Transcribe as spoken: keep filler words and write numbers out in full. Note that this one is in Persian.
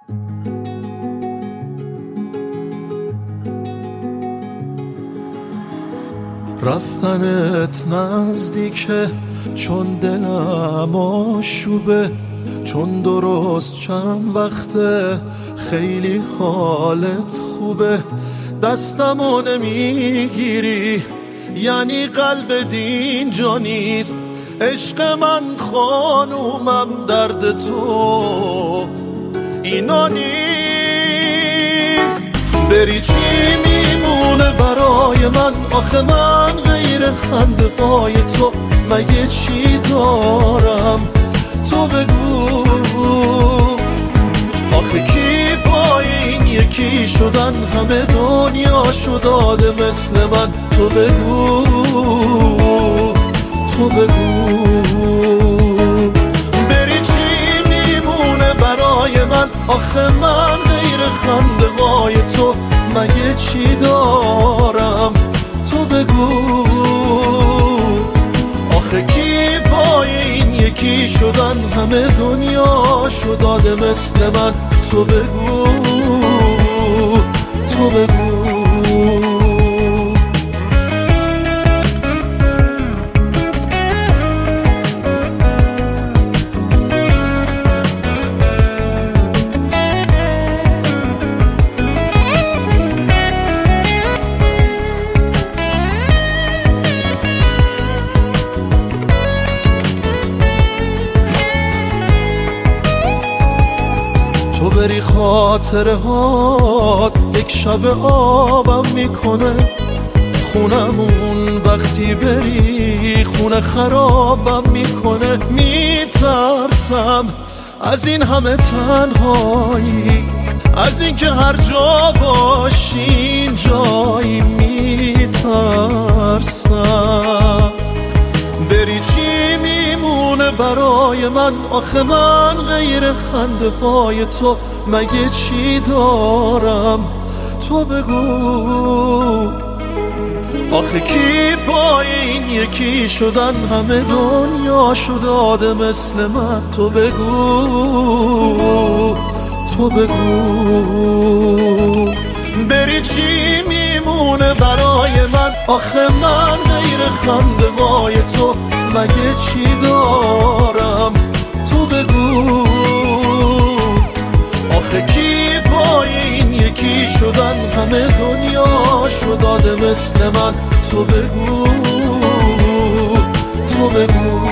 رفتنت نزدیکه چون دلم آشوبه، چون درست چند وقته خیلی حالت خوبه. دستمو نمیگیری یعنی قلب دین جا نیست. عشق من خانومم درد تو اینا نیست. بری چی میمونه برای من؟ آخه من غیر خنده‌های تو مگه چی دارم؟ تو بگو آخه کی با این یکی شدن؟ همه دنیا شد داده مثل من. تو بگو تو بگو بری چی میمونه برای من؟ آخه من غیر خنده‌های تو مگه چی دارم؟ تو بگو آخه کی با این یکی شدن؟ همه دنیا شد داده مثل من. تو بگو تو بگو تو بری خاطره ها یک شب آبم میکنه. خونمون وقتی بری خونه خرابم میکنه. میترسم از این همه تنهایی، از این که هر جا باشین جایی. میترسم بری چی میمونه برای من؟ آخه من غیر خنده های تو مگه چی دارم؟ تو بگو آخه کی با این یکی شدن؟ همه دنیا شد داده مثل من. تو بگو تو بگو بری چی میمونه برای من؟ آخه من غیر خنده های تو مگه چی دارم؟ تو بگو آخه کی با این یکی شدن؟ همه دنیا شد داده مثل من. تو بگو تو بگو